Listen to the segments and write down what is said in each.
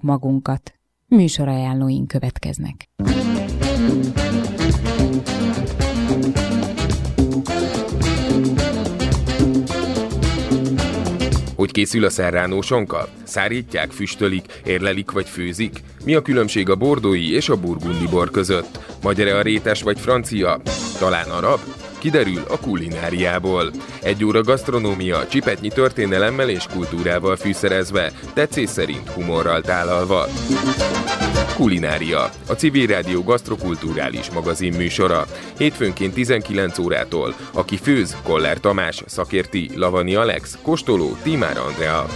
magunkat. Műsorajánlóink következnek. Hogy készül a serrano sonka? Szárítják, füstölik, érlelik vagy főzik? Mi a különbség a bordói és a burgundi bor között? Magyar-e a rétes vagy francia? Talán arab? Kiderül a kulináriából. 1 óra gasztronómia, csipetnyi történelemmel és kultúrával fűszerezve, tetszés szerint humorral tálalva. Kulinária, a Civil Rádió gasztrokulturális magazin műsora. Hétfőnként 19 órától. Aki főz, Koller Tamás, szakérti, Lavani Alex, kóstoló, Tímár Andrea.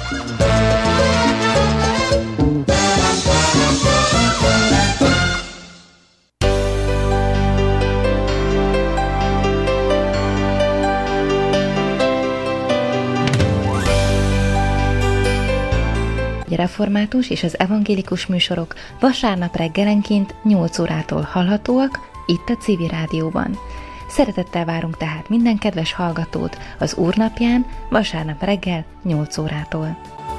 Református és az evangélikus műsorok vasárnap reggelenként 8 órától hallhatóak itt a Civil Rádióban. Szeretettel várunk tehát minden kedves hallgatót az Úrnapján vasárnap reggel 8 órától.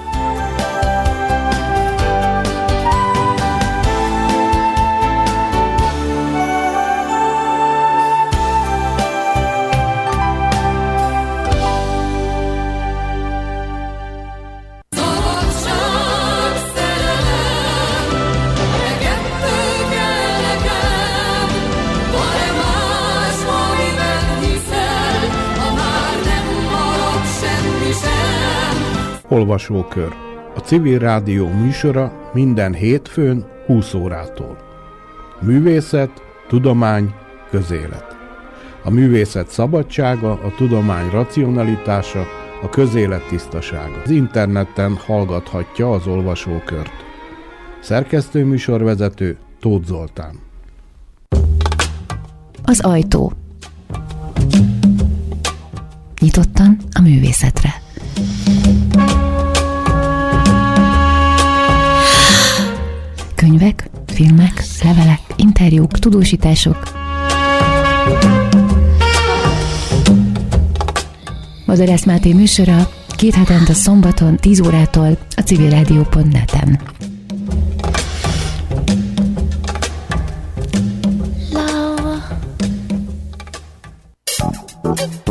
Olvasókör. A Civil Rádió műsora minden hétfőn 20 órától. Művészet, tudomány, közélet. A művészet szabadsága, a tudomány racionalitása, a közélet tisztasága. Az interneten hallgathatja az olvasókört. Szerkesztő műsorvezető Tóth Zoltán. Az ajtó. Nyitottan a művészetre. Könyvek, filmek, levelek, interjúk, tudósítások. Mazarász Máté műsora 2 hetente szombaton 10 órától a civilradio.net-en.